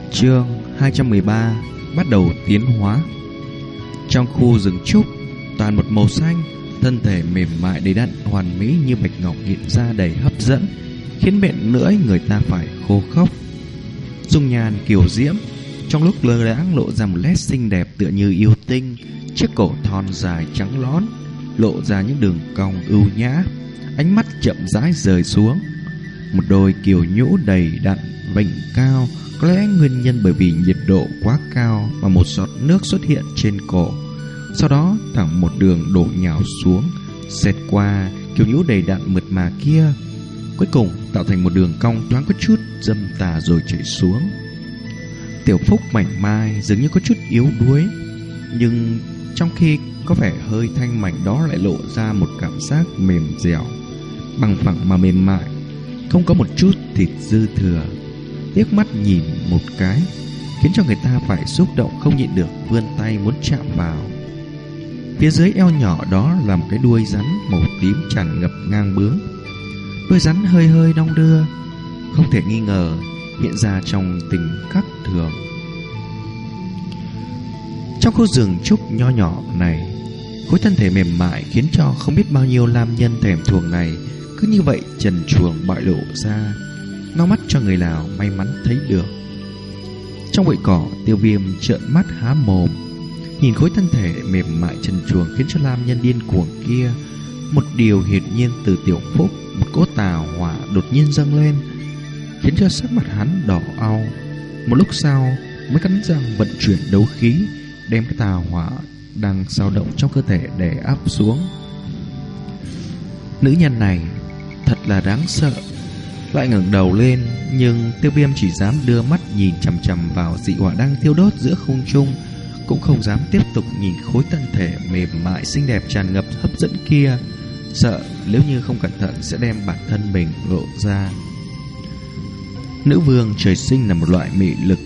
Chương 213 bắt đầu tiến hóa. Trong khu rừng trúc toàn một màu xanh, thân thể mềm mại đầy đặn hoàn mỹ như bạch ngọc hiện ra đầy hấp dẫn, khiến miệng lưỡi người ta phải khô khốc. Dung nhan kiều diễm, trong lúc lơ đãng lộ ra một nét xinh đẹp tựa như yêu tinh, chiếc cổ thon dài trắng lón lộ ra những đường cong ưu nhã, ánh mắt chậm rãi rời xuống. Một đôi kiều nhũ đầy đặn vành cao, có lẽ nguyên nhân bởi vì nhiệt độ quá cao mà một giọt nước xuất hiện trên cổ, sau đó thẳng một đường đổ nhào xuống, xẹt qua kiều nhũ đầy đặn mượt mà kia, cuối cùng tạo thành một đường cong thoáng có chút dâm tà rồi chảy xuống. Tiểu Phúc mảnh mai dường như có chút yếu đuối, nhưng trong khi có vẻ hơi thanh mảnh đó lại lộ ra một cảm giác mềm dẻo, bằng phẳng mà mềm mại, không có một chút thịt dư thừa. Liếc mắt nhìn một cái khiến cho người ta phải xúc động không nhịn được vươn tay muốn chạm vào. Phía dưới eo nhỏ đó là một cái đuôi rắn màu tím tràn ngập ngang bướng. Đuôi rắn hơi hơi đong đưa, không thể nghi ngờ hiện ra trong tình khắc thường. Trong khu rừng trúc nho nhỏ này, khối thân thể mềm mại khiến cho không biết bao nhiêu nam nhân thèm thuồng này cứ như vậy trần truồng bại lộ ra, lau mắt cho người nào may mắn thấy được. Trong bụi cỏ, Tiêu Viêm trợn mắt há mồm nhìn khối thân thể mềm mại trần truồng khiến cho nam nhân điên cuồng kia. Một điều hiển nhiên từ Tiểu Phúc, một cỗ tà hỏa đột nhiên dâng lên, khiến cho sắc mặt hắn đỏ au. Một lúc sau mới cắn răng vận chuyển đấu khí, đem cái tà hỏa đang dao động trong cơ thể đè áp xuống. Nữ nhân này thật là đáng sợ. Lại ngẩng đầu lên, nhưng Tiêu Viêm chỉ dám đưa mắt nhìn chằm chằm vào dị hỏa đang thiêu đốt giữa không trung, cũng không dám tiếp tục nhìn khối thân thể mềm mại xinh đẹp tràn ngập hấp dẫn kia, sợ nếu như không cẩn thận sẽ đem bản thân mình lộ ra. Nữ vương trời sinh là một loại mị lực.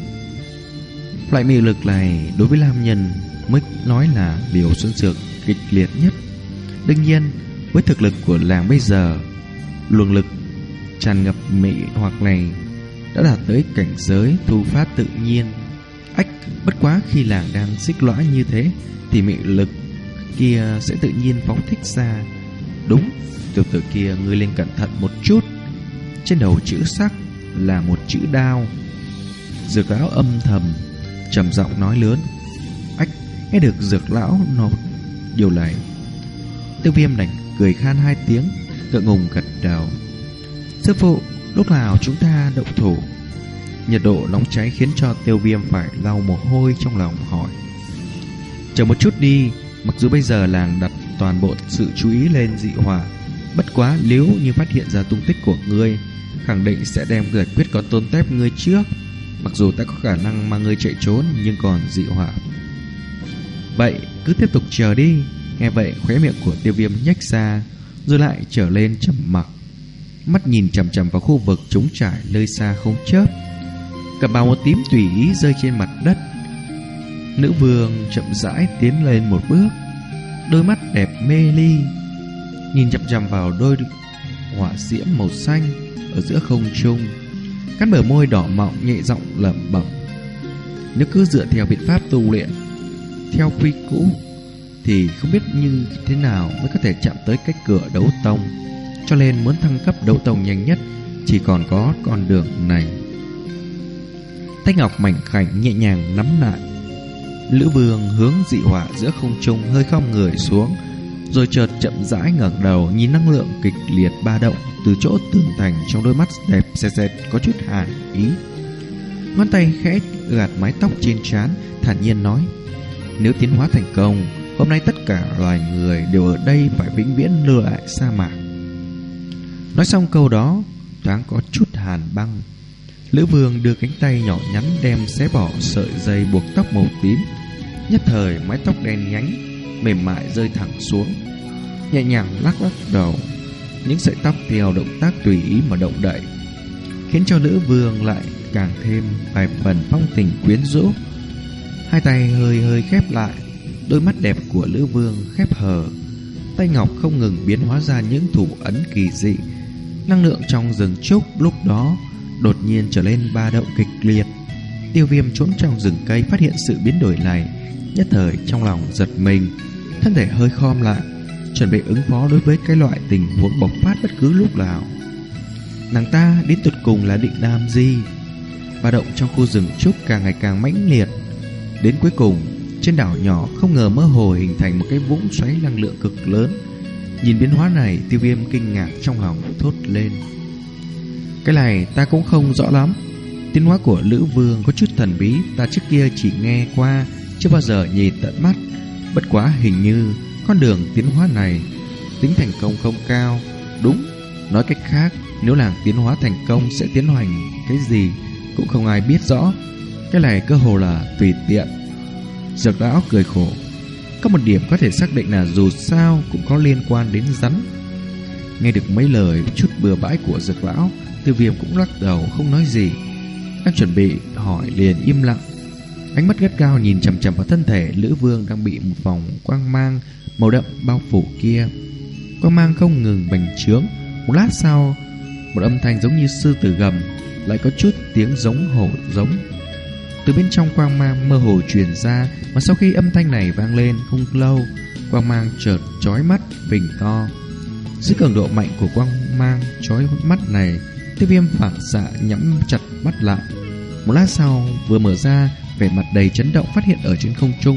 Loại mị lực này đối với nam nhân mới nói là liều xuân dược kịch liệt nhất. Đương nhiên, với thực lực của làng bây giờ, luồng lực tràn ngập mị hoặc này đã đạt tới cảnh giới thu phát tự nhiên. Bất quá khi làng đang xích lõa như thế thì mị lực kia sẽ tự nhiên phóng thích ra. Đúng, tiểu tử kia ngươi lên cẩn thận một chút. Trên đầu chữ sắc là một chữ đao. Dược lão âm thầm trầm giọng nói lớn. Nghe được dược lão nói điều này, Tiêu Viêm đành cười khan hai tiếng, ngượng ngùng gật đầu. Sư phụ, lúc nào chúng ta động thủ? Nhiệt độ nóng cháy khiến cho Tiêu Viêm phải lau mồ hôi trong lòng hỏi. Chờ một chút đi, mặc dù bây giờ làng đặt toàn bộ sự chú ý lên dị hỏa, bất quá nếu như phát hiện ra tung tích của ngươi, khẳng định sẽ đem giải quyết có tôn tép ngươi trước. Mặc dù ta có khả năng mà ngươi chạy trốn, nhưng còn dị hỏa. Vậy cứ tiếp tục chờ đi. Nghe vậy khóe miệng của Tiêu Viêm nhếch ra, rồi lại trở lên trầm mặc, mắt nhìn chằm chằm vào khu vực trống trải nơi xa không chớp. Cầm bào một tím tùy ý rơi trên mặt đất. Nữ vương chậm rãi tiến lên một bước, đôi mắt đẹp mê ly nhìn chằm chằm vào đôi hỏa diễm màu xanh ở giữa không trung, cắn bờ môi đỏ mọng nhẹ giọng lẩm bẩm. Nếu cứ dựa theo biện pháp tu luyện theo quy cũ thì không biết như thế nào mới có thể chạm tới cái cửa đấu tông, cho nên muốn thăng cấp đấu tông nhanh nhất chỉ còn có con đường này. Tay ngọc mảnh khảnh nhẹ nhàng nắm lại. Lữ vương hướng dị hỏa giữa không trung hơi khom người xuống, rồi chợt chậm rãi ngẩng đầu nhìn năng lượng kịch liệt ba động từ chỗ tường thành trong đôi mắt đẹp sệt sệt có chút hàn ý. Ngón tay khẽ gạt mái tóc trên trán, thản nhiên nói: nếu tiến hóa thành công, hôm nay tất cả loài người đều ở đây phải vĩnh viễn lưu lại sa mạc. Nói xong câu đó, thoáng có chút hàn băng. Lữ vương đưa cánh tay nhỏ nhắn đem xé bỏ sợi dây buộc tóc màu tím. Nhất thời mái tóc đen nhánh mềm mại rơi thẳng xuống, nhẹ nhàng lắc lắc đầu. Những sợi tóc theo động tác tùy ý mà động đậy, khiến cho Lữ vương lại càng thêm vài phần phong tình quyến rũ. Hai tay hơi hơi khép lại, đôi mắt đẹp của Lữ vương khép hờ. Tay ngọc không ngừng biến hóa ra những thủ ấn kỳ dị. Năng lượng trong rừng trúc lúc đó đột nhiên trở lên ba động kịch liệt. Tiêu Viêm trốn trong rừng cây phát hiện sự biến đổi này, nhất thời trong lòng giật mình, thân thể hơi khom lại, chuẩn bị ứng phó đối với cái loại tình huống bộc phát bất cứ lúc nào. Nàng ta đến tột cùng là định làm gì? Ba động trong khu rừng trúc càng ngày càng mãnh liệt, đến cuối cùng trên đảo nhỏ không ngờ mơ hồ hình thành một cái vũng xoáy năng lượng cực lớn. Nhìn biến hóa này, Tiêu Viêm kinh ngạc trong lòng thốt lên. Cái này ta cũng không rõ lắm. Tiến hóa của Lữ Vương có chút thần bí, ta trước kia chỉ nghe qua, chưa bao giờ nhìn tận mắt. Bất quá hình như con đường tiến hóa này tính thành công không cao. Đúng, nói cách khác, nếu làng tiến hóa thành công sẽ tiến hành cái gì cũng không ai biết rõ. Cái này cơ hồ là tùy tiện. Dược lão cười khổ. Có một điểm có thể xác định là dù sao cũng có liên quan đến rắn. Nghe được mấy lời chút bừa bãi của Dược lão, Tiêu Viêm cũng lắc đầu không nói gì. Đang chuẩn bị hỏi liền im lặng, ánh mắt gắt gao nhìn chằm chằm vào thân thể Lữ Vương đang bị một vòng quang mang màu đậm bao phủ kia. Quang mang không ngừng bành trướng. Một lát sau, một âm thanh giống như sư tử gầm, lại có chút tiếng giống hổ giống từ bên trong quang mang mơ hồ truyền ra. Mà sau khi âm thanh này vang lên không lâu, quang mang chợt chói mắt phình to. Dưới cường độ mạnh của quang mang chói mắt này, Tiêu Viêm phản xạ nhắm chặt mắt lại. Một lát sau vừa mở ra, vẻ mặt đầy chấn động phát hiện ở trên không trung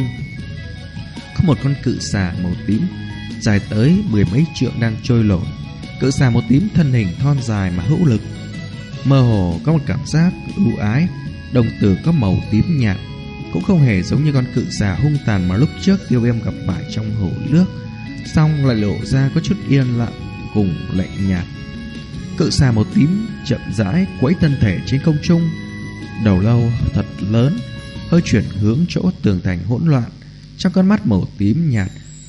có một con cự xà màu tím dài tới 10 mấy trượng đang trôi nổi. Cự xà màu tím thân hình thon dài mà hữu lực, mơ hồ có một cảm giác ưu ái. Đồng tử có màu tím nhạt, cũng không hề giống như con cự xà hung tàn mà lúc trước Tiêu Viêm gặp phải trong hồ nước, song lại lộ ra có chút yên lặng cùng lạnh nhạt. Cự xà màu tím chậm rãi quẫy thân thể trên không trung, đầu lâu thật lớn hơi chuyển hướng chỗ tường thành hỗn loạn. Trong con mắt màu tím nhạt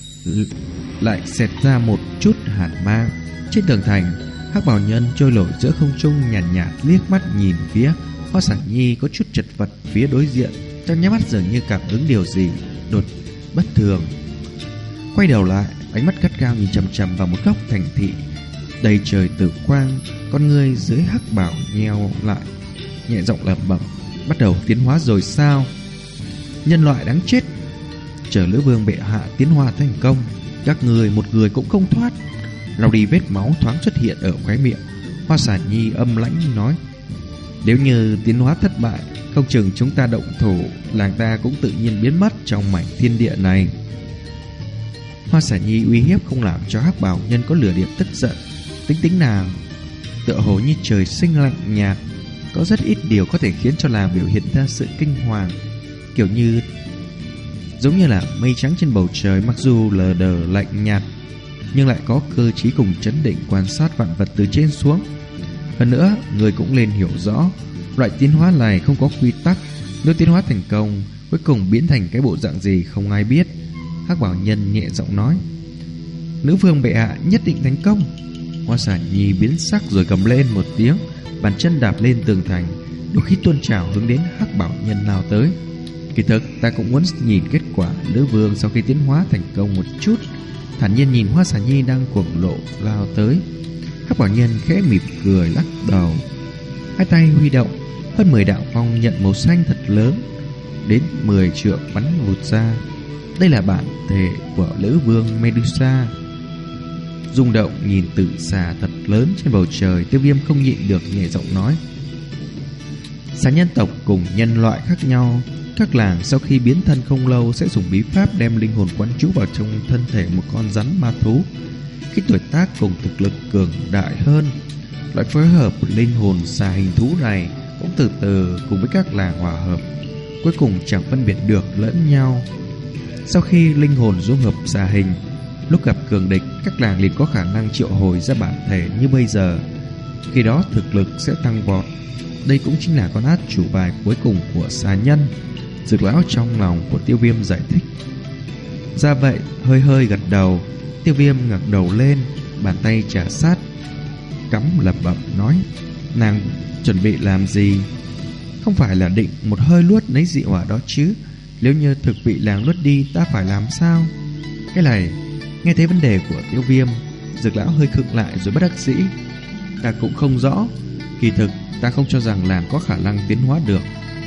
lại xẹt ra một chút hàn mang. Trên tường thành, Hắc Bào Nhân trôi nổi giữa không trung nhàn nhạt liếc mắt nhìn phía Hoa Sản Nhi có chút chật vật phía đối diện, trong nháy mắt dường như cảm ứng điều gì đột bất thường. Quay đầu lại, ánh mắt gắt gao nhìn chằm chằm vào một góc thành thị đầy trời tử quang. Con người dưới hắc bào nheo lại, nhẹ giọng lẩm bẩm: bắt đầu tiến hóa rồi sao? Nhân loại đáng chết! Chờ Lữ Vương bệ hạ tiến hóa thành công, các người một người cũng không thoát. Lau đi vết máu thoáng xuất hiện ở khóe miệng, Hoa Sản Nhi âm lãnh nói: nếu như tiến hóa thất bại, không chừng chúng ta động thủ, làng ta cũng tự nhiên biến mất trong mảnh thiên địa này. Hoa Sản Nhi uy hiếp không làm cho Hắc Bào Nhân có lửa điện tức giận. Tính nàng tựa hồ như trời sinh lạnh nhạt, có rất ít điều có thể khiến cho nàng biểu hiện ra sự kinh hoàng, kiểu như giống như là mây trắng trên bầu trời, mặc dù lờ đờ lạnh nhạt nhưng lại có cơ trí cùng chấn định quan sát vạn vật từ trên xuống. Hơn nữa, người cũng nên hiểu rõ, loại tiến hóa này không có quy tắc. Nếu tiến hóa thành công, cuối cùng biến thành cái bộ dạng gì không ai biết. Hắc Bảo Nhân nhẹ giọng nói: nữ vương bệ hạ nhất định thành công. Hoa Sản Nhi biến sắc rồi cầm lên một tiếng, bàn chân đạp lên tường thành, đôi khi tuôn trào hướng đến Hắc Bảo Nhân lao tới. Kỳ thực ta cũng muốn nhìn kết quả nữ vương sau khi tiến hóa thành công một chút. Thản nhiên nhìn Hoa Sản Nhi đang cuồng lộ lao tới, Hắc Bảo Nhân khẽ mỉm cười lắc đầu, hai tay huy động, hơn 10 đạo phong nhận màu xanh thật lớn đến 10 trượng bắn vụt ra. Đây là bản thể của Lữ Vương Medusa. Rung động nhìn tử xà thật lớn trên bầu trời, Tiêu Viêm không nhịn được nhẹ giọng nói: xà nhân tộc cùng nhân loại khác nhau. Các làng sau khi biến thân không lâu sẽ dùng bí pháp đem linh hồn quán trú vào trong thân thể một con rắn ma thú. Khi tuổi tác cùng thực lực cường đại hơn, loại phối hợp linh hồn xà hình thú này cũng từ từ cùng với các làng hòa hợp, cuối cùng chẳng phân biệt được lẫn nhau. Sau khi linh hồn dung hợp xà hình, lúc gặp cường địch, các làng liền có khả năng triệu hồi ra bản thể như bây giờ. Khi đó thực lực sẽ tăng vọt. Đây cũng chính là con át chủ bài cuối cùng của xà nhân. Dược lão trong lòng của Tiêu Viêm giải thích. Ra vậy, hơi hơi gật đầu. Tiêu Viêm ngẩng đầu lên, bàn tay trà sát cắm lẩm bẩm nói: nàng chuẩn bị làm gì? Không phải là định một hơi luốt lấy dị hỏa đó chứ? Nếu như thực bị làng luốt đi, ta phải làm sao? Cái này, nghe thấy vấn đề của Tiêu Viêm, Dược lão hơi khựng lại rồi bất đắc dĩ: ta cũng không rõ. Kỳ thực ta không cho rằng làng có khả năng tiến hóa được.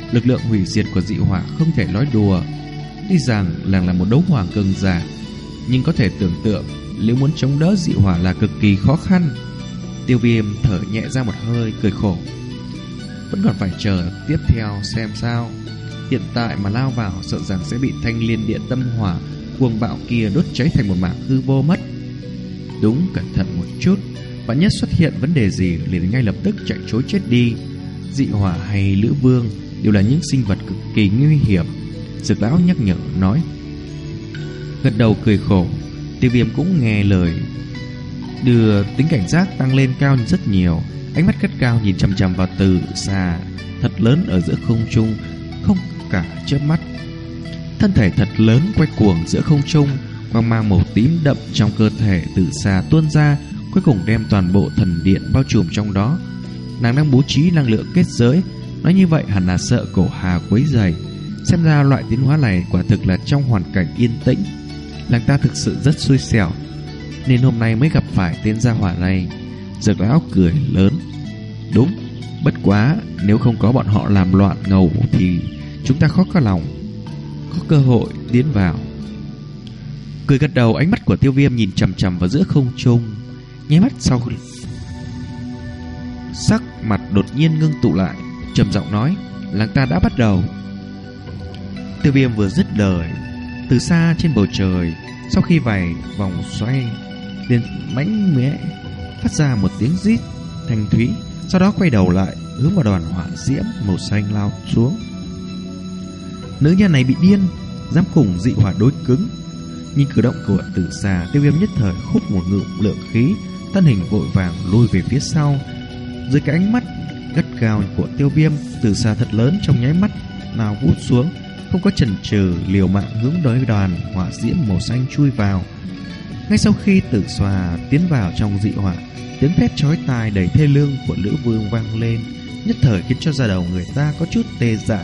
Lực lượng hủy diệt của dị hỏa không thể nói đùa. Tuy rằng là một đấu hoàng cường giả, nhưng có thể tưởng tượng nếu muốn chống đỡ dị hỏa là cực kỳ khó khăn. Tiêu Viêm thở nhẹ ra một hơi, cười khổ. Vẫn còn phải chờ tiếp theo xem sao. Hiện tại mà lao vào sợ rằng sẽ bị thanh liên điện tâm hỏa cuồng bạo kia đốt cháy thành một mảng hư vô mất. Đúng, cẩn thận một chút, vạn nhất xuất hiện vấn đề gì liền ngay lập tức chạy trối chết đi. Dị hỏa hay lữ vương đều là những sinh vật cực kỳ nguy hiểm, Dược lão nhắc nhở nói. Gật đầu cười khổ. Tiêu Viêm cũng nghe lời, đưa tính cảnh giác tăng lên cao rất nhiều. Ánh mắt cất cao nhìn chằm chằm vào từ xa thật lớn ở giữa không trung, không cả chớp mắt. Thân thể thật lớn quay cuồng giữa không trung, quang mang màu tím đậm trong cơ thể từ xa tuôn ra, cuối cùng đem toàn bộ thần điện bao trùm trong đó. Nàng đang bố trí năng lượng kết giới, nói như vậy hẳn là sợ cổ hà quấy rầy. Xem ra loại tiến hóa này quả thực là trong hoàn cảnh yên tĩnh. Nàng ta thực sự rất xui xẻo, nên hôm nay mới gặp phải tên gia hỏa này. Dược lão cười lớn. Đúng, bất quá nếu không có bọn họ làm loạn ngầu thì chúng ta khó có lòng có cơ hội tiến vào. Cười gật đầu, ánh mắt của Tiêu Viêm nhìn chằm chằm vào giữa không trung, nháy mắt sau sắc mặt đột nhiên ngưng tụ lại, trầm giọng nói: "Làng ta đã bắt đầu." Tiêu Viêm vừa dứt lời, từ xa trên bầu trời, sau khi vài vòng xoay, liền mãnh mẽ phát ra một tiếng rít thanh thúy, sau đó quay đầu lại hướng vào đoàn hỏa diễm màu xanh lao xuống. Nữ nhân này bị điên, dám cùng dị hỏa đối cứng. Nhìn cử động của Tử Xà, Tiêu Viêm nhất thời hút một ngụm lượng khí, thân hình vội vàng lùi về phía sau. Dưới cái ánh mắt gắt gao của Tiêu Viêm, Tử Xà thật lớn trong nháy mắt nào vút xuống, không có chần chừ liều mạng hướng đối đoàn hỏa diễm màu xanh chui vào. Ngay sau khi Tử Xà tiến vào trong dị hỏa, tiếng thét chói tai đầy thê lương của Lữ Vương vang lên, nhất thời khiến cho da đầu người ta có chút tê dại.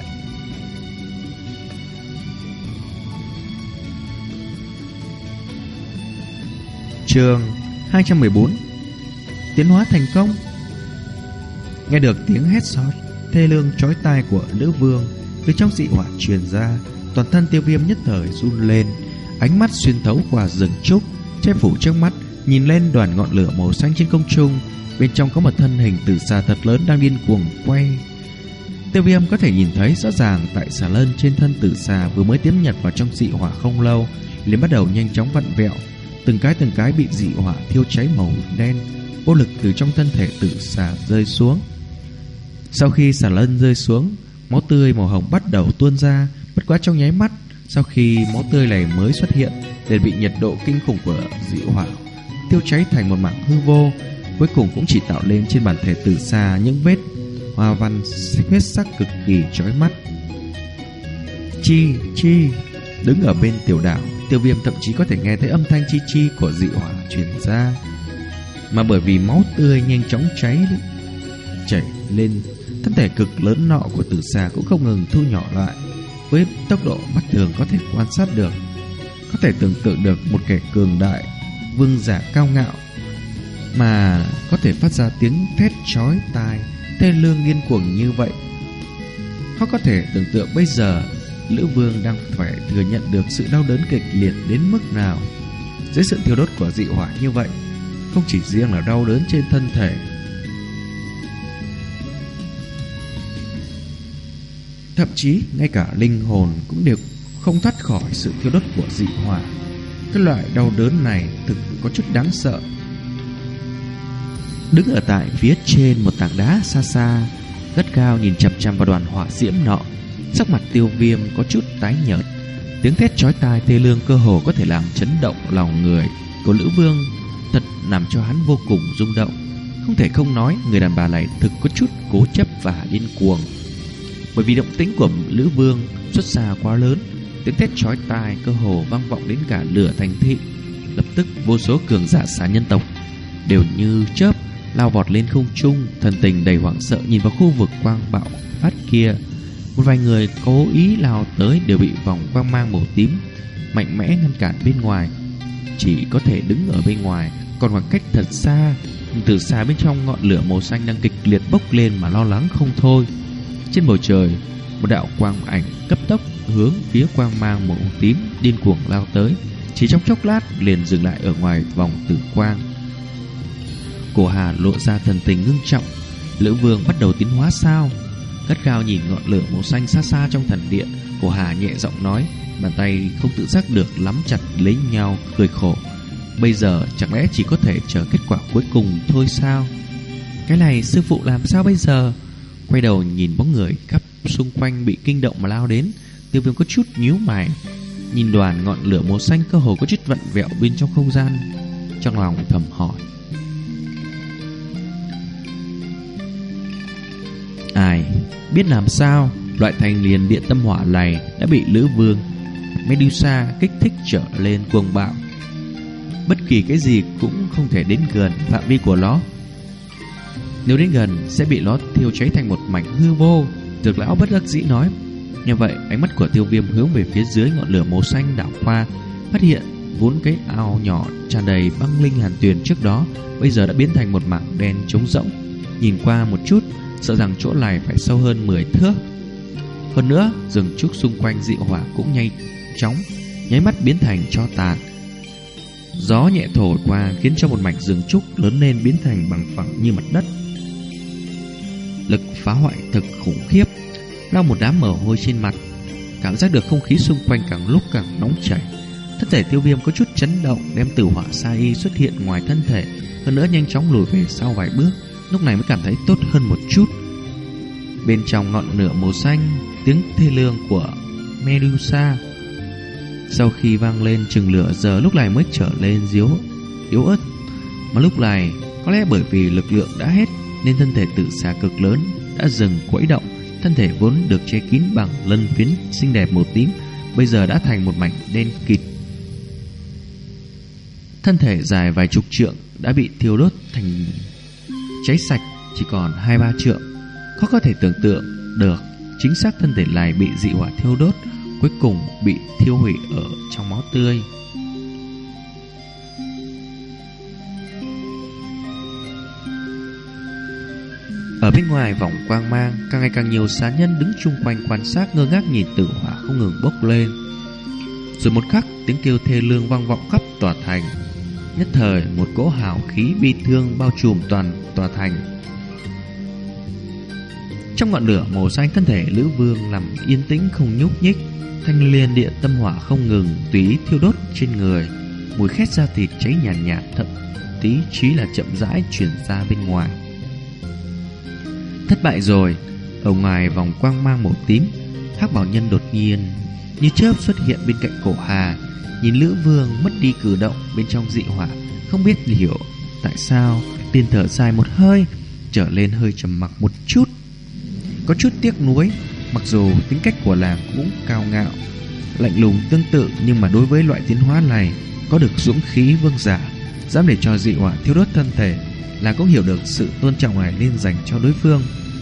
Chương 214 tiến hóa thành công. Nghe được tiếng hét xót thê lương chói tai của Lữ Vương từ trong dị hỏa truyền ra, toàn thân Tiêu Viêm nhất thời run lên, ánh mắt xuyên thấu qua rừng trúc che phủ trước mắt, nhìn lên đoàn ngọn lửa màu xanh trên không trung. Bên trong có một thân hình Tử Xà thật lớn đang điên cuồng quay. Tiêu Viêm có thể nhìn thấy rõ ràng tại xà lân trên thân Tử Xà vừa mới tiến nhập vào trong dị hỏa không lâu, liền bắt đầu nhanh chóng vặn vẹo, từng cái bị dị hỏa thiêu cháy màu đen, vô lực từ trong thân thể Tử Xà rơi xuống. Sau khi xà lân rơi xuống, máu tươi màu hồng bắt đầu tuôn ra, bất quá trong nháy mắt, sau khi máu tươi này mới xuất hiện, liền bị nhiệt độ kinh khủng của dị hỏa tiêu cháy thành một mảng hư vô, cuối cùng cũng chỉ tạo lên trên bản thể Tử Xà những vết hoa văn huyết sắc cực kỳ chói mắt. Chi chi. Đứng ở bên tiểu đảo, Tiêu Viêm thậm chí có thể nghe thấy âm thanh chi chi của dị hỏa truyền ra. Mà bởi vì máu tươi nhanh chóng chảy lên, thân thể cực lớn nọ của Tử Xà cũng không ngừng thu nhỏ lại với tốc độ mắt thường có thể quan sát được. Có thể tưởng tượng được một kẻ cường đại, vương giả cao ngạo mà có thể phát ra tiếng thét chói tai thê lương điên cuồng như vậy. Họ có thể tưởng tượng bây giờ Lữ Vương đang phải thừa nhận được sự đau đớn kịch liệt đến mức nào. Dưới sự thiêu đốt của dị hỏa như vậy, không chỉ riêng là đau đớn trên thân thể, thậm chí ngay cả linh hồn cũng đều không thoát khỏi sự thiêu đốt của dị hỏa. Cái loại đau đớn này thực có chút đáng sợ. Đứng ở tại phía trên một tảng đá xa xa, gắt cao nhìn chằm chằm vào đoàn hỏa diễm nọ, sắc mặt Tiêu Viêm có chút tái nhợt. Tiếng thét chói tai thê lương cơ hồ có thể làm chấn động lòng người của Lữ Vương, thật làm cho hắn vô cùng rung động. Không thể không nói, người đàn bà này thực có chút cố chấp và điên cuồng. Bởi vì động tĩnh của Lữ Vương xuất xa quá lớn, tiếng thét chói tai cơ hồ vang vọng đến cả lửa thành thị. Lập tức vô số cường giả xà nhân tộc đều như chớp lao vọt lên không trung, thần tình đầy hoảng sợ nhìn vào khu vực quang bạo phát kia. Một vài người cố ý lao tới đều bị vòng quang mang màu tím mạnh mẽ ngăn cản bên ngoài, chỉ có thể đứng ở bên ngoài, còn khoảng cách thật xa. Từ xa bên trong ngọn lửa màu xanh đang kịch liệt bốc lên mà lo lắng không thôi. Trên bầu trời, một đạo quang ảnh cấp tốc hướng phía quang mang màu tím điên cuồng lao tới. Chỉ trong chốc lát liền dừng lại ở ngoài vòng tử quang. Cổ Hà lộ ra thần tình ngưng trọng. Lữ Vương bắt đầu tiến hóa sao? Gắt gao nhìn ngọn lửa màu xanh xa xa trong thần điện, Cổ Hà nhẹ giọng nói, bàn tay không tự giác được nắm chặt lấy nhau, cười khổ. Bây giờ chẳng lẽ chỉ có thể chờ kết quả cuối cùng thôi sao? Cái này sư phụ làm sao bây giờ? Quay đầu nhìn bóng người khắp xung quanh bị kinh động mà lao đến, Tiêu Viêm có chút nhíu mày. Nhìn đoàn ngọn lửa màu xanh cơ hồ có chút vặn vẹo bên trong không gian, trong lòng thầm hỏi: ai biết làm sao loại thành liền điện tâm hỏa này đã bị Lữ Vương Medusa kích thích trở lên cuồng bạo. Bất kỳ cái gì cũng không thể đến gần phạm vi của nó. Nếu đến gần sẽ bị nó thiêu cháy thành một mảnh hư vô. Dược lão bất đắc dĩ nói. Như vậy ánh mắt của Tiêu Viêm hướng về phía dưới ngọn lửa màu xanh đảo qua, phát hiện vốn cái ao nhỏ tràn đầy băng linh hàn tuyền trước đó bây giờ đã biến thành một mảng đen trống rỗng. Nhìn qua một chút, sợ rằng chỗ này phải sâu hơn 10 thước. Hơn nữa, rừng trúc xung quanh dị hỏa cũng nhanh chóng nháy mắt biến thành tro tàn. Gió nhẹ thổi qua khiến cho một mảnh rừng trúc lớn lên biến thành bằng phẳng như mặt đất. Lực phá hoại thực khủng khiếp. Lau một đám mồ hôi trên mặt, cảm giác được không khí xung quanh càng lúc càng nóng chảy. Thân thể Tiêu Viêm có chút chấn động, đem tử hỏa sa y xuất hiện ngoài thân thể, hơn nữa nhanh chóng lùi về sau vài bước. Lúc này mới cảm thấy tốt hơn một chút. Bên trong ngọn lửa màu xanh, tiếng thê lương của Medusa sau khi vang lên chừng lửa giờ lúc này mới trở lên yếu ớt. Mà lúc này có lẽ bởi vì lực lượng đã hết nên thân thể tử xà cực lớn đã dừng quẫy động. Thân thể vốn được che kín bằng lân phiến xinh đẹp màu tím bây giờ đã thành một mảnh đen kịt. Thân thể dài vài chục trượng đã bị thiêu đốt thành cháy sạch, chỉ còn 2-3 trượng. Khó có thể tưởng tượng được chính xác thân thể này bị dị hỏa thiêu đốt, cuối cùng bị thiêu hủy ở trong máu tươi. Ở bên ngoài vòng quang mang, càng ngày càng nhiều xá nhân đứng chung quanh quan sát, ngơ ngác nhìn tử hỏa không ngừng bốc lên. Rồi một khắc, tiếng kêu thê lương vang vọng khắp tòa thành. Nhất thời, một cỗ hào khí bi thương bao trùm toàn tòa thành. Trong ngọn lửa màu xanh, thân thể Lữ Vương nằm yên tĩnh không nhúc nhích. Thanh liên điện tâm hỏa không ngừng tùy ý thiêu đốt trên người, mùi khét da thịt cháy nhàn nhạt, thậm chí là chậm rãi truyền ra bên ngoài. Thất bại rồi. Ở ngoài vòng quang mang màu tím, Hắc Bảo Nhân đột nhiên như chớp xuất hiện bên cạnh Cổ Hà, nhìn Lữ Vương mất đi cử động bên trong dị hỏa, không biết hiểu tại sao liền thở dài một hơi, trở lên hơi trầm mặc một chút. Có chút tiếc nuối, mặc dù tính cách của làng cũng cao ngạo, lạnh lùng tương tự, nhưng mà đối với loại tiến hóa này có được dũng khí vương giả, dám để cho dị hỏa thiêu đốt thân thể, là cũng hiểu được sự tôn trọng này nên dành cho đối phương.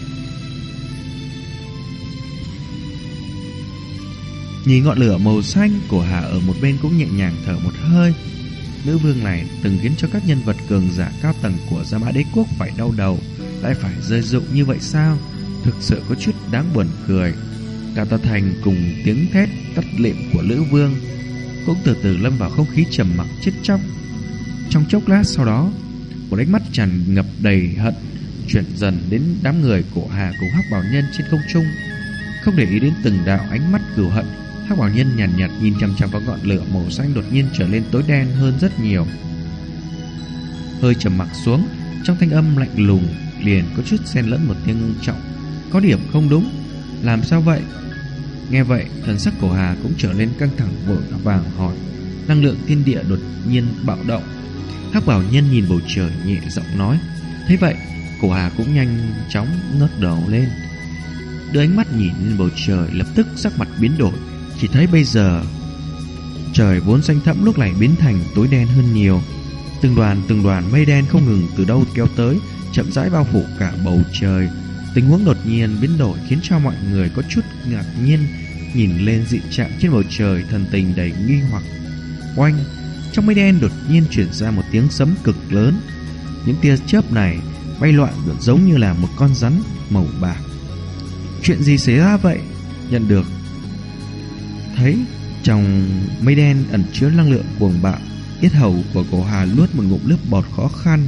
Nhìn ngọn lửa màu xanh, Cổ Hà ở một bên cũng nhẹ nhàng thở một hơi. Nữ vương này từng khiến cho các nhân vật cường giả cao tầng của Gia Mã Đế quốc phải đau đầu, lại phải rơi rụng như vậy sao? Thực sự có chút đáng buồn cười. Cả tòa thành cùng tiếng thét tắt lịm của Lữ Vương cũng từ từ lâm vào không khí trầm mặc chết chóc. Trong chốc lát sau đó, một ánh mắt tràn ngập đầy hận chuyển dần đến đám người Cổ Hà cùng Hắc Bảo Nhân trên không trung. Không để ý đến từng đạo ánh mắt cừu hận, Hắc Bảo Nhân nhàn nhạt nhìn chằm chằm vào ngọn lửa màu xanh đột nhiên trở lên tối đen hơn rất nhiều. Hơi trầm mặc xuống, trong thanh âm lạnh lùng liền có chút xen lẫn một tiếng ngưng trọng. Có điểm không đúng, làm sao vậy? Nghe vậy, thần sắc Cổ Hà cũng trở lên căng thẳng, vội vàng hỏi. Năng lượng thiên địa đột nhiên bạo động. Hắc Bảo Nhân nhìn bầu trời nhẹ giọng nói. Thế vậy, Cổ Hà cũng nhanh chóng ngước đầu lên, đưa ánh mắt nhìn lên bầu trời, lập tức sắc mặt biến đổi. Chỉ thấy bây giờ trời vốn xanh thẫm lúc này biến thành tối đen hơn nhiều. Từng đoàn mây đen không ngừng từ đâu kéo tới, chậm rãi bao phủ cả bầu trời. Tình huống đột nhiên biến đổi khiến cho mọi người có chút ngạc nhiên, nhìn lên dị trạng trên bầu trời, thần tình đầy nghi hoặc. Oanh, trong mây đen đột nhiên chuyển ra một tiếng sấm cực lớn. Những tia chớp này bay loạn giống như là một con rắn màu bạc. Chuyện gì xảy ra vậy? nhận được. Thấy trong mây đen ẩn chứa năng lượng cuồng bạo, yết hầu của Cổ Hà nuốt một ngụm nước bọt khó khăn.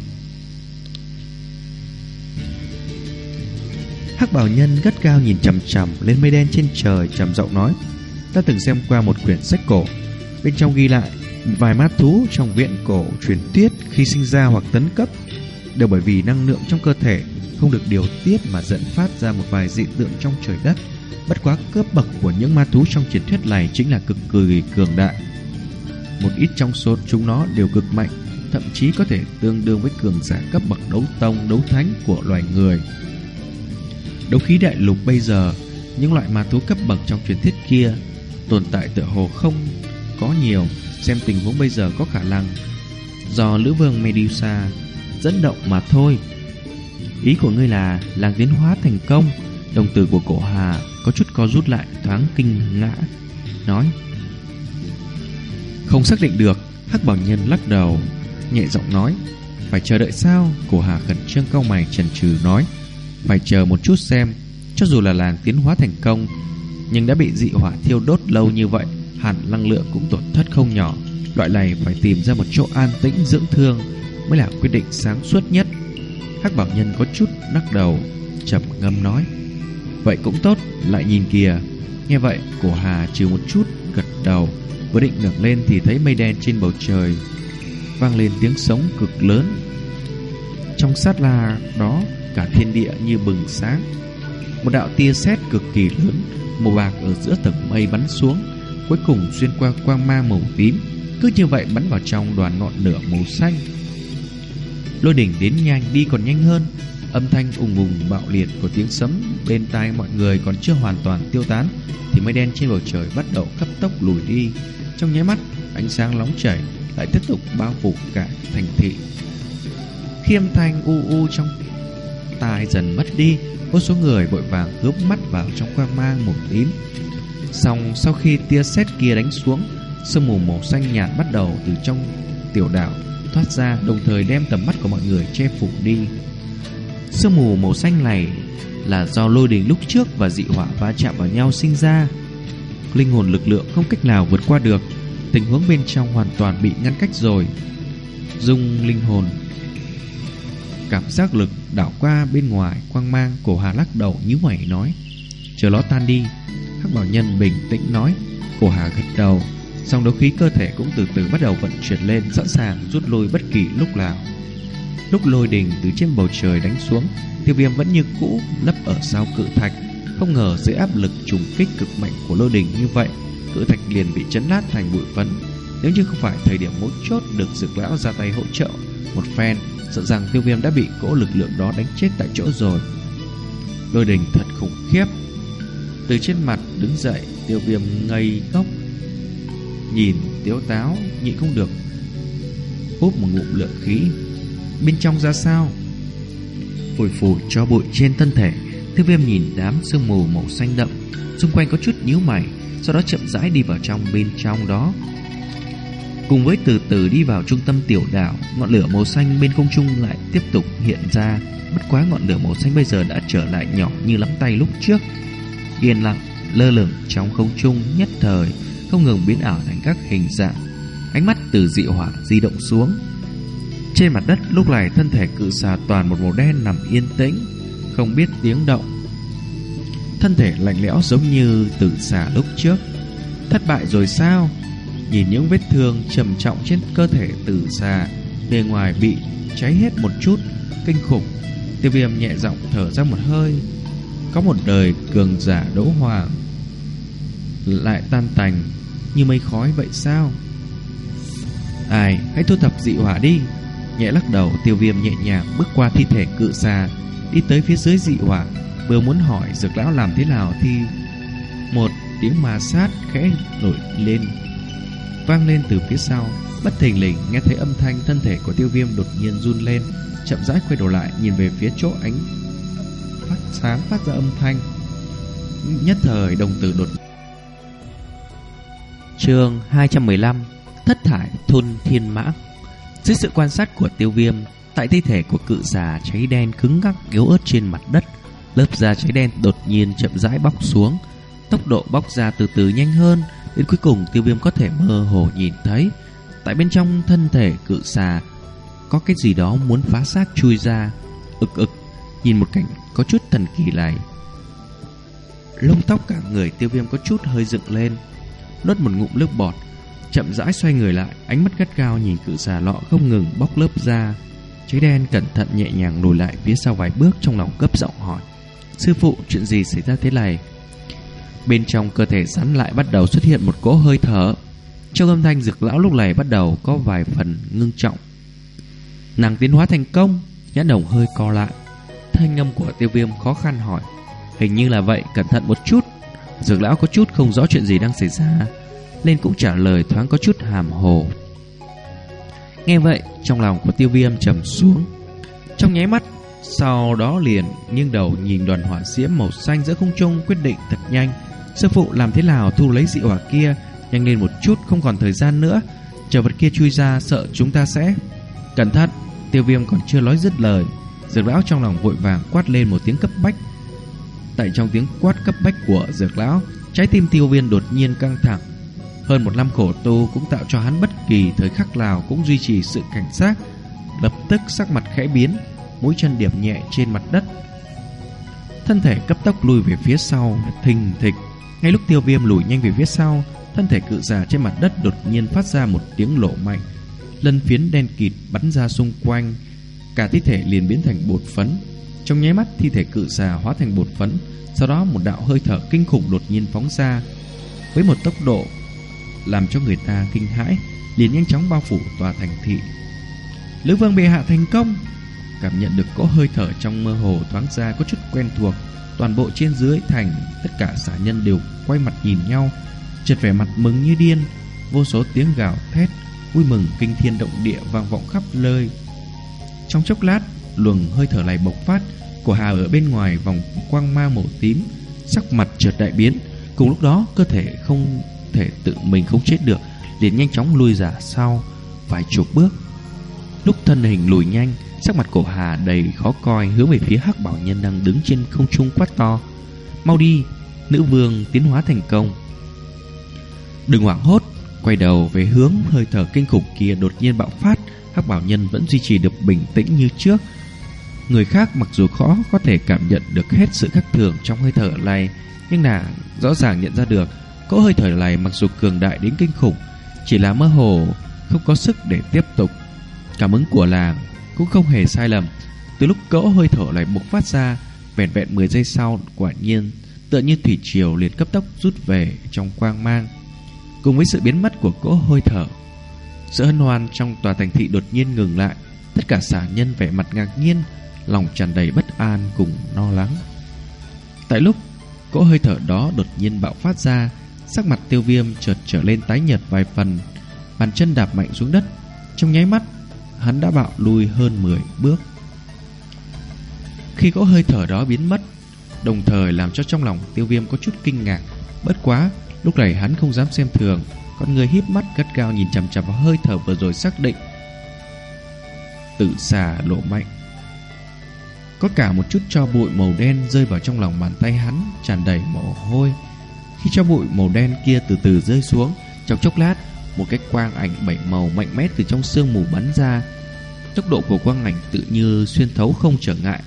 Hắc Bảo Nhân gắt cao nhìn chằm chằm lên mây đen trên trời, trầm giọng nói: "Ta từng xem qua một quyển sách cổ, bên trong ghi lại vài ma thú trong viện cổ truyền thuyết khi sinh ra hoặc tấn cấp đều bởi vì năng lượng trong cơ thể không được điều tiết mà dẫn phát ra một vài dị tượng trong trời đất. Bất quá cấp bậc của những ma thú trong truyền thuyết này chính là cực kỳ cường đại. Một ít trong số chúng nó đều cực mạnh, thậm chí có thể tương đương với cường giả cấp bậc đấu tông, đấu thánh của loài người. Đấu khí đại lục bây giờ, những loại ma thú cấp bậc trong truyền thuyết kia tồn tại tựa hồ không có nhiều. Xem tình huống bây giờ có khả năng do Lữ Vương Medusa dẫn động mà thôi." "Ý của ngươi là làng tiến hóa thành công?" Đồng tử của Cổ Hà có chút co rút lại, thoáng kinh ngã nói: "Không xác định được." Hắc Bảo Nhân lắc đầu, nhẹ giọng nói: "Phải chờ đợi sao?" Cổ Hà khẩn trương cau mày chần chừ nói: "Phải chờ một chút xem. Cho dù là làng tiến hóa thành công, nhưng đã bị dị hỏa thiêu đốt lâu như vậy, hẳn năng lượng cũng tổn thất không nhỏ. Loại này phải tìm ra một chỗ an tĩnh dưỡng thương mới là quyết định sáng suốt nhất." Hắc Bảo Nhân có chút lắc đầu, trầm ngâm nói: "Vậy cũng tốt, lại nhìn kìa." Nghe vậy, Cổ Hà trừ một chút gật đầu, vừa định ngẩng lên thì thấy mây đen trên bầu trời vang lên tiếng sóng cực lớn. Trong sát na đó, cả thiên địa như bừng sáng. Một đạo tia sét cực kỳ lớn màu bạc ở giữa tầng mây bắn xuống, cuối cùng xuyên qua quang mang màu tím, cứ như vậy bắn vào trong đoàn ngọn lửa màu xanh. Lôi đỉnh đến nhanh đi còn nhanh hơn. Âm thanh ùng ùng bạo liệt của tiếng sấm bên tai mọi người còn chưa hoàn toàn tiêu tán thì mây đen trên bầu trời bắt đầu cấp tốc lùi đi. Trong nháy mắt, ánh sáng nóng chảy lại tiếp tục bao phủ cả thành thị. Khi âm thanh u u trong tai dần mất đi, vô số người vội vàng hướng mắt vào trong quang mang màu tím. Xong sau khi tia sét kia đánh xuống, sương mù màu xanh nhạt bắt đầu từ trong tiểu đảo thoát ra, đồng thời đem tầm mắt của mọi người che phủ đi. Sương mù màu xanh này là do lôi đình lúc trước và dị hỏa va chạm vào nhau sinh ra. Linh hồn lực lượng không cách nào vượt qua được, tình huống bên trong hoàn toàn bị ngăn cách rồi. Dùng linh hồn cảm giác lực đảo qua bên ngoài quang mang. Cổ Hà lắc đầu nhíu mày nói: "Chờ nó tan đi." Hắc Bảo Nhân bình tĩnh nói. Cổ Hà gật đầu, song đấu khí cơ thể cũng từ từ bắt đầu vận chuyển lên, sẵn sàng rút lui bất kỳ lúc nào. Lúc lôi đình từ trên bầu trời đánh xuống, Tiêu Viêm vẫn như cũ nấp ở sau cự thạch. Không ngờ dưới áp lực trùng kích cực mạnh của lôi đình như vậy, cự thạch liền bị chấn nát thành bụi phấn. Nếu như không phải thời điểm mấu chốt được Dược Lão ra tay hỗ trợ một phen, sợ rằng Tiêu Viêm đã bị cỗ lực lượng đó đánh chết tại chỗ rồi. Lôi đình thật khủng khiếp. Từ trên mặt đứng dậy, Tiêu Viêm ngây ngốc nhìn Tiếu Táo, nhịn không được hút một ngụm lượng khí. Bên trong ra sao? Phủi phủi cho bụi trên thân thể, Tiêu Viêm nhìn đám sương mù màu xanh đậm xung quanh có chút nhíu mày, sau đó chậm rãi đi vào trong bên trong đó. Cùng với từ từ đi vào trung tâm tiểu đảo, ngọn lửa màu xanh bên không trung lại tiếp tục hiện ra. Bất quá ngọn lửa màu xanh bây giờ đã trở lại nhỏ như nắm tay lúc trước, yên lặng lơ lửng trong không trung, nhất thời không ngừng biến ảo thành các hình dạng. Ánh mắt từ dị hỏa di động xuống. Trên mặt đất lúc này thân thể cự xà toàn một màu đen nằm yên tĩnh, không biết tiếng động. Thân thể lạnh lẽo giống như tử xà lúc trước. Thất bại rồi sao? Nhìn những vết thương trầm trọng trên cơ thể tử xà, bề ngoài bị cháy hết một chút, kinh khủng. Tiêu Viêm nhẹ giọng thở ra một hơi. Có một đời cường giả đấu hoàng lại tan tành như mây khói vậy sao? Ai, hãy thu thập dị hỏa đi. Nhẹ lắc đầu, Tiêu Viêm nhẹ nhàng bước qua thi thể cự xà, đi tới phía dưới dị hỏa. Vừa muốn hỏi Dược Lão làm thế nào thì một tiếng ma sát khẽ nổi lên, vang lên từ phía sau. Bất thình lình nghe thấy âm thanh, thân thể của Tiêu Viêm đột nhiên run lên, chậm rãi quay đầu lại nhìn về phía chỗ ánh phát sáng phát ra âm thanh. Nhất thời đồng tử đột. Chương 215: Thất thải thôn thiên mã. Dưới sự quan sát của Tiêu Viêm, tại thi thể của cự xà cháy đen cứng ngắc yếu ớt trên mặt đất, lớp da cháy đen đột nhiên chậm rãi bóc xuống, Tốc độ bóc ra từ từ nhanh hơn, đến cuối cùng Tiêu Viêm có thể mơ hồ nhìn thấy tại bên trong thân thể cự xà có cái gì đó muốn phá xác chui ra. Nhìn một cảnh có chút thần kỳ này, lông tóc cả người Tiêu Viêm có chút hơi dựng lên, nuốt một ngụm nước bọt, chậm rãi xoay người lại, ánh mắt gắt gao nhìn cự xà lọ không ngừng bóc lớp da. Cháy đen cẩn thận nhẹ nhàng lùi lại phía sau vài bước, trong lòng gấp giọng hỏi: sư phụ, chuyện gì xảy ra thế này? Bên trong cơ thể rắn lại bắt đầu xuất hiện một cỗ hơi thở. Trong âm thanh Dược lão lúc này bắt đầu có vài phần ngưng trọng. Nàng tiến hóa thành công. Nhãn đồng hơi co lại. Thanh âm của Tiêu Viêm khó khăn hỏi: hình như là vậy, cẩn thận một chút. Dược lão có chút không rõ chuyện gì đang xảy ra, nên cũng trả lời thoáng có chút hàm hồ. Nghe vậy, trong lòng của Tiêu Viêm trầm xuống. Trong nháy mắt sau đó liền nghiêng đầu nhìn đoàn hỏa diễm màu xanh giữa không trung, quyết định thật nhanh: sư phụ, làm thế nào thu lấy dị hỏa kia? Nhanh lên một chút, không còn thời gian nữa. Chờ vật kia chui ra, sợ chúng ta sẽ... Cẩn thận! Tiêu Viêm còn chưa nói dứt lời, Dược lão trong lòng vội vàng quát lên một tiếng cấp bách. Tại trong tiếng quát cấp bách của Dược lão, trái tim Tiêu Viêm đột nhiên căng thẳng. Hơn một năm khổ tu cũng tạo cho hắn bất kỳ thời khắc nào cũng duy trì sự cảnh giác. Lập tức sắc mặt khẽ biến, mũi chân điểm nhẹ trên mặt đất, thân thể cấp tốc lùi về phía sau, thình thịch. Ngay lúc Tiêu Viêm lùi nhanh về phía sau, thân thể cự xà trên mặt đất đột nhiên phát ra một tiếng nổ mạnh, lân phiến đen kịt bắn ra xung quanh, cả thi thể liền biến thành bột phấn. Trong nháy mắt, thi thể cự xà hóa thành bột phấn. Sau đó một đạo hơi thở kinh khủng đột nhiên phóng ra với một tốc độ làm cho người ta kinh hãi, liền nhanh chóng bao phủ tòa thành thị. Lữ Vương bệ hạ thành công. Cảm nhận được cỗ hơi thở trong mơ hồ thoáng ra có chút quen thuộc, toàn bộ trên dưới thành tất cả xà nhân đều quay mặt nhìn nhau, chợt vẻ mặt mừng như điên. Vô số tiếng gào thét vui mừng kinh thiên động địa vang vọng khắp nơi. Trong chốc lát, luồng hơi thở này bộc phát, Cổ Hà ở bên ngoài vòng quang mang màu tím, sắc mặt chợt đại biến. Cùng lúc đó, cơ thể không thể tự mình không chết được, liền nhanh chóng lùi ra sau vài chục bước. Lúc thân hình lùi nhanh, sắc mặt Cổ Hà đầy khó coi, hướng về phía Hắc Bảo Nhân đang đứng trên không trung quát to: mau đi, nữ vương tiến hóa thành công. Đừng hoảng hốt. Quay đầu về hướng hơi thở kinh khủng kia đột nhiên bạo phát, Hắc Bảo Nhân vẫn duy trì được bình tĩnh như trước. Người khác mặc dù khó có thể cảm nhận được hết sự khác thường trong hơi thở này, nhưng nàng rõ ràng nhận ra được cỗ hơi thở này mặc dù cường đại đến kinh khủng, chỉ là mơ hồ, không có sức để tiếp tục. Cảm ứng của nàng cũng không hề sai lầm. Từ lúc cỗ hơi thở này bộc phát ra, vẹn vẹn 10 giây sau, quả nhiên tựa như thủy triều liền cấp tốc rút về trong quang mang. Cùng với sự biến mất của cỗ hơi thở, sự hân hoan trong tòa thành thị đột nhiên ngừng lại. Tất cả xà nhân vẻ mặt ngạc nhiên, lòng tràn đầy bất an cùng lo lắng. Tại lúc cỗ hơi thở đó đột nhiên bạo phát ra, sắc mặt Tiêu Viêm chợt trở lên tái nhợt vài phần, bàn chân đạp mạnh xuống đất. Trong nháy mắt, hắn đã bạo lui hơn 10 bước. Khi cỗ hơi thở đó biến mất, đồng thời làm cho trong lòng Tiêu Viêm có chút kinh ngạc. Bất quá, lúc này hắn không dám xem thường, con người híp mắt gắt gao nhìn chằm chằm vào hơi thở vừa rồi, xác định tự xà lộ mạnh. Có cả một chút tro bụi màu đen rơi vào trong lòng bàn tay hắn, tràn đầy mồ hôi. Khi tro bụi màu đen kia từ từ rơi xuống, trong chốc lát, một cái quang ảnh 7 màu mạnh mẽ từ trong sương mù bắn ra. Tốc độ của quang ảnh tự như xuyên thấu không trở ngại,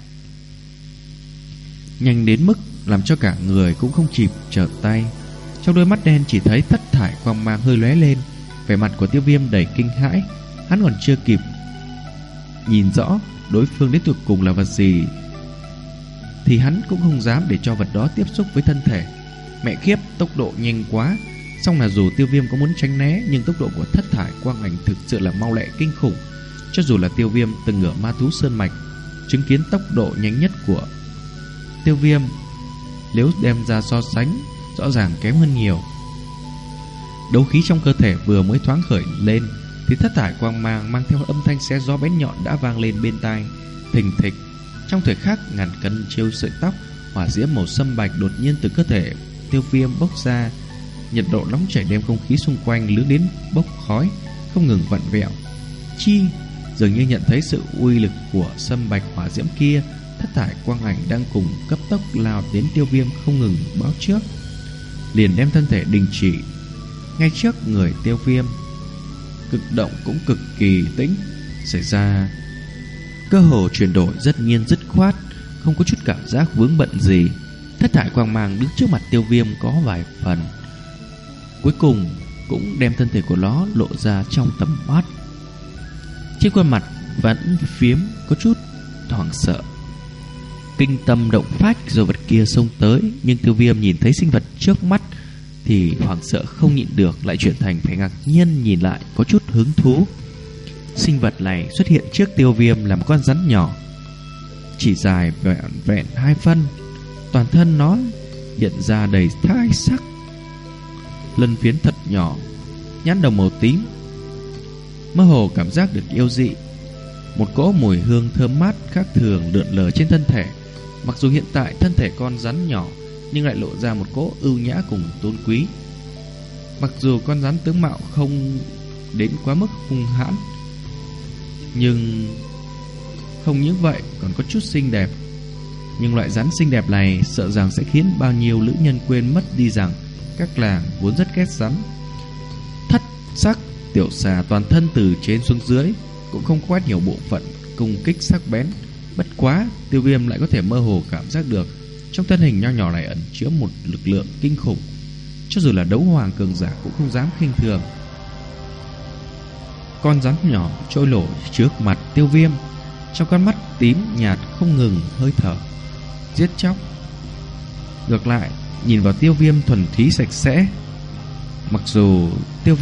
nhanh đến mức làm cho cả người cũng không kịp trở tay. Trong đôi mắt đen chỉ thấy thất thải quang mang hơi lóe lên. Vẻ mặt của Tiêu Viêm đầy kinh hãi. Hắn còn chưa kịp nhìn rõ đối phương đến tuyệt cùng là vật gì, thì hắn cũng không dám để cho vật đó tiếp xúc với thân thể. Mẹ kiếp, tốc độ nhanh quá. Song là dù Tiêu Viêm có muốn tránh né, nhưng tốc độ của thất thải quang ảnh thực sự là mau lẹ kinh khủng. Cho dù là Tiêu Viêm từng ở Ma Thú Sơn Mạch, chứng kiến tốc độ nhanh nhất của Tiêu Viêm, nếu đem ra so sánh, rõ ràng kém hơn nhiều. Đấu khí trong cơ thể vừa mới thoáng khởi lên, thì thất thải quang mang mang theo âm thanh xé gió bén nhọn đã vang lên bên tai. Thình thịch. Trong thời khắc ngàn cân treo sợi tóc, hỏa diễm màu sâm bạch đột nhiên từ cơ thể Tiêu Viêm bốc ra. Nhiệt độ nóng chảy đem không khí xung quanh lướn đến bốc khói, không ngừng vặn vẹo. Chi, dường như nhận thấy sự uy lực của sâm bạch hỏa diễm kia, thất thải quang ảnh đang cùng cấp tốc lao đến Tiêu Viêm không ngừng báo trước. liền đem thân thể đình chỉ ngay trước người Tiêu Viêm. Cực động cũng cực kỳ tĩnh xảy ra, cơ hồ chuyển đổi rất nhiên dứt khoát, không có chút cảm giác vướng bận gì. Thất thải quang mang đứng trước mặt Tiêu Viêm có vài phần, cuối cùng cũng đem thân thể của nó lộ ra trong tầm mắt. Trên khuôn mặt vẫn phiếm có chút hoảng sợ, kinh tâm động phách rồi vật kia xông tới. Nhưng Tiêu Viêm nhìn thấy sinh vật trước mắt thì hoảng sợ không nhịn được, lại chuyển thành phải ngạc nhiên nhìn lại, có chút hứng thú. Sinh vật này xuất hiện trước Tiêu Viêm là một con rắn nhỏ, chỉ dài vẹn vẹn 2 phân. Toàn thân nó hiện ra đầy thai sắc, lân phiến thật nhỏ, nhãn đồng màu tím, mơ hồ cảm giác được yêu dị. Một cỗ mùi hương thơm mát khác thường lượn lờ trên thân thể. Mặc dù hiện tại thân thể con rắn nhỏ, nhưng lại lộ ra một cỗ ưu nhã cùng tôn quý. Mặc dù con rắn tướng mạo không đến quá mức hung hãn, nhưng không những vậy còn có chút xinh đẹp. Nhưng loại rắn xinh đẹp này sợ rằng sẽ khiến bao nhiêu nữ nhân quên mất đi rằng các làng vốn rất ghét rắn. Thất sắc tiểu xà toàn thân từ trên xuống dưới cũng không có quá nhiều bộ phận công kích sắc bén. Bất quá Tiêu Viêm lại có thể mơ hồ cảm giác được trong thân hình nho nhỏ này ẩn chứa một lực lượng kinh khủng, cho dù là đấu hoàng cường giả cũng không dám khinh thường. Con rắn nhỏ trôi nổi trước mặt Tiêu Viêm, trong con mắt tím nhạt không ngừng hơi thở giết chóc. Ngược lại nhìn vào Tiêu Viêm thuần túy sạch sẽ. Mặc dù Tiêu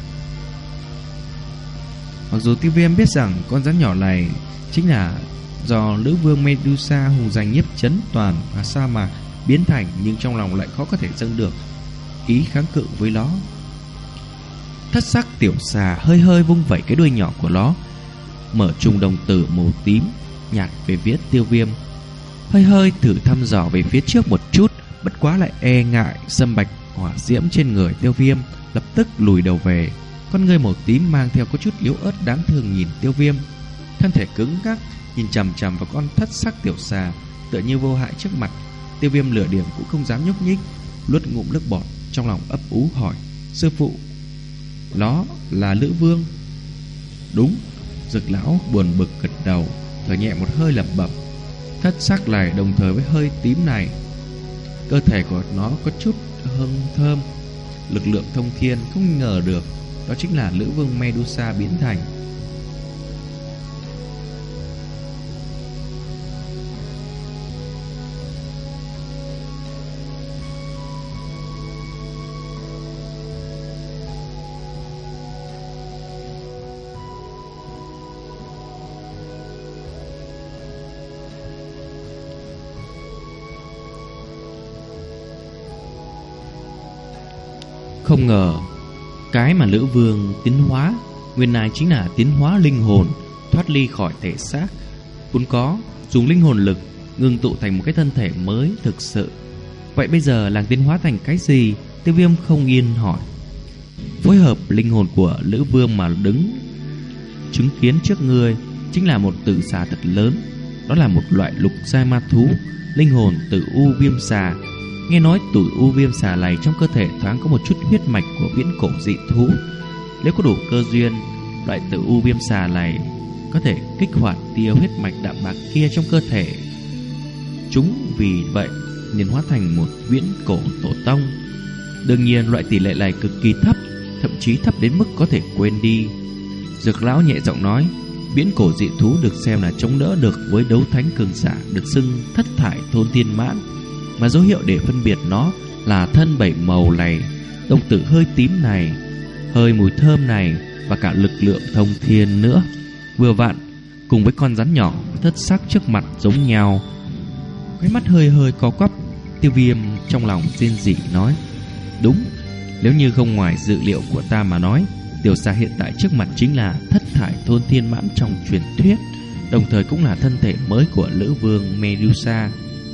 Viêm biết rằng con rắn nhỏ này chính là do nữ vương Medusa hùng danh nhiếp chấn toàn và sa mạc biến thành, nhưng trong lòng lại khó có thể dâng được ý kháng cự với nó. Thất sắc tiểu xà hơi hơi vung vẩy cái đuôi nhỏ của nó, mở trùng đồng tử màu tím nhạt về phía Tiêu Viêm, hơi hơi thử thăm dò về phía trước một chút. Bất quá lại e ngại sâm bạch hỏa diễm trên người Tiêu Viêm, lập tức lùi đầu về. Con ngươi màu tím mang theo có chút yếu ớt đáng thương nhìn Tiêu Viêm, thân thể cứng ngắc nhìn chằm chằm vào con thất sắc tiểu xà, tựa như vô hại trước mặt. Tiêu Viêm lửa điểm cũng không dám nhúc nhích, nuốt ngụm nước bọt, trong lòng ấp ú hỏi: sư phụ, nó là Lữ Vương? Đúng. Dực lão buồn bực gật đầu, thở nhẹ một hơi lẩm bẩm: thất sắc này đồng thời với hơi tím này, cơ thể của nó có chút hương thơm, lực lượng thông thiên, không ngờ được đó chính là Lữ Vương Medusa biến thành. Không ngờ cái mà Lữ Vương tiến hóa nguyên lai chính là tiến hóa linh hồn, thoát ly khỏi thể xác, vốn có dùng linh hồn lực ngưng tụ thành một cái thân thể mới thực sự. Vậy bây giờ làng tiến hóa thành cái gì? Tiêu Viêm không yên hỏi. Phối hợp linh hồn của Lữ Vương mà đứng chứng kiến trước người chính là một tử xà thật lớn. Đó là một loại lục giai ma thú, linh hồn tử u viêm xà. Nghe nói tử u viêm xà này trong cơ thể thoáng có một chút huyết mạch của viễn cổ dị thú. Nếu có đủ cơ duyên, loại tử u viêm xà này có thể kích hoạt tia huyết mạch đạm bạc kia trong cơ thể chúng, vì vậy nên hóa thành một viễn cổ tổ tông. Đương nhiên loại tỷ lệ này cực kỳ thấp, thậm chí thấp đến mức có thể quên đi. Dược lão nhẹ giọng nói: viễn cổ dị thú được xem là chống đỡ được với đấu thánh cường giả, được xưng thất thải thôn thiên mãn. Mà dấu hiệu để phân biệt nó là thân 7 màu này, đồng tử hơi tím này, hơi mùi thơm này, và cả lực lượng thông thiên nữa. Vừa vặn cùng với con rắn nhỏ thất sắc trước mặt giống nhau. Cái mắt hơi hơi co quắp, Tiêu Viêm trong lòng rên rỉ nói: đúng, nếu như không ngoài dự liệu của ta mà nói, tiểu xà hiện tại trước mặt chính là thất thải thôn thiên mãn trong truyền thuyết, đồng thời cũng là thân thể mới của Lữ Vương Medusa.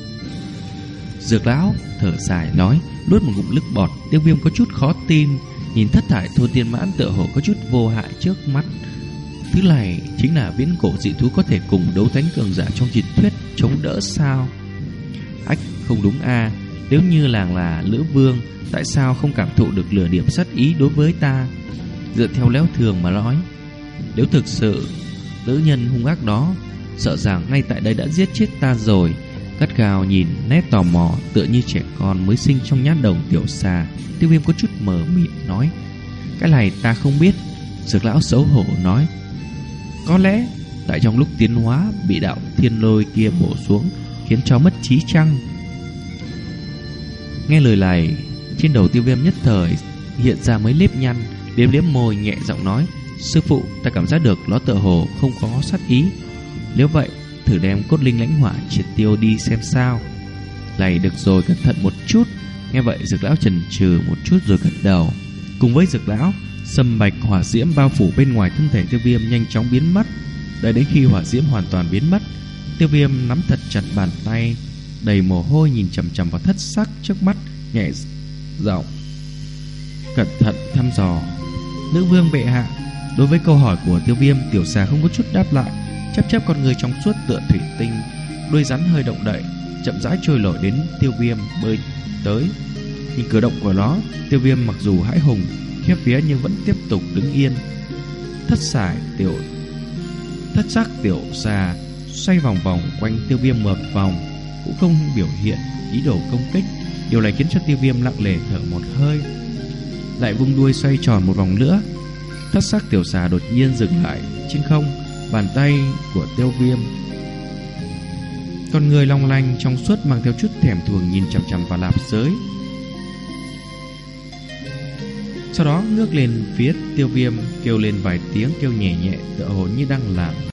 Dược lão thở dài nói, nuốt một ngụm nước bọt. Tiêu Viêm có chút khó tin, nhìn thất thải thôn thiên mãn tựa hồ có chút vô hại trước mắt. Thứ này chính là viễn cổ dị thú có thể cùng đấu thánh cường giả trong truyền thuyết chống đỡ sao? Ách, không đúng a, Nếu như làng là Lữ Vương, tại sao không cảm thụ được lửa điểm sát ý đối với ta? Dựa theo lẽ thường mà nói, nếu thực sự nữ nhân hung ác đó, sợ rằng ngay tại đây đã giết chết ta rồi. Gắt gao nhìn nét tò mò tựa như trẻ con mới sinh trong nhát đồng tiểu xà, Tiêu Viêm có chút mờ mịt nói: cái này ta không biết. Dược lão xấu hổ nói: có lẽ tại trong lúc tiến hóa bị đạo thiên lôi kia bổ xuống khiến cho mất trí chăng? Nghe lời này, trên đầu Tiêu Viêm nhất thời hiện ra mấy nếp nhăn, liếm liếm môi nhẹ giọng nói: sư phụ, ta cảm giác được nó tựa hồ không có sát ý. Nếu vậy, thử đem cốt linh lãnh hỏa triệt tiêu đi xem sao. Này được rồi, cẩn thận một chút. Nghe vậy Dược lão chần chừ một chút rồi gật đầu. Cùng với Dược lão, sâm bạch hỏa diễm bao phủ bên ngoài thân thể Tiêu Viêm nhanh chóng biến mất. Đợi đến khi hỏa diễm hoàn toàn biến mất, Tiêu Viêm nắm thật chặt bàn tay, đầy mồ hôi nhìn chằm chằm vào thất sắc trước mắt, nhẹ giọng cẩn thận thăm dò: nữ vương bệ hạ. Đối với câu hỏi của Tiêu Viêm, tiểu xà không có chút đáp lại, chớp chớp con người trong suốt tựa thủy tinh, đuôi rắn hơi động đậy, chậm rãi trôi nổi đến Tiêu Viêm bơi tới. Nhìn cử động của nó, Tiêu Viêm mặc dù hãi hùng khiếp vía nhưng vẫn tiếp tục đứng yên. Thất sắc tiểu xà xoay vòng vòng quanh Tiêu Viêm một vòng, cũng không biểu hiện ý đồ công kích. Điều này khiến cho Tiêu Viêm lặng lẽ thở một hơi, lại vung đuôi xoay tròn một vòng nữa. Thất sắc tiểu xà đột nhiên dừng lại trên không. Bàn tay của Tiêu Viêm, con người long lanh trong suốt mang theo chút thèm thuồng nhìn chằm chằm vào nạp giới, sau đó ngước lên phía Tiêu Viêm, kêu lên vài tiếng kêu nhẹ nhẹ tựa hồ như đang làm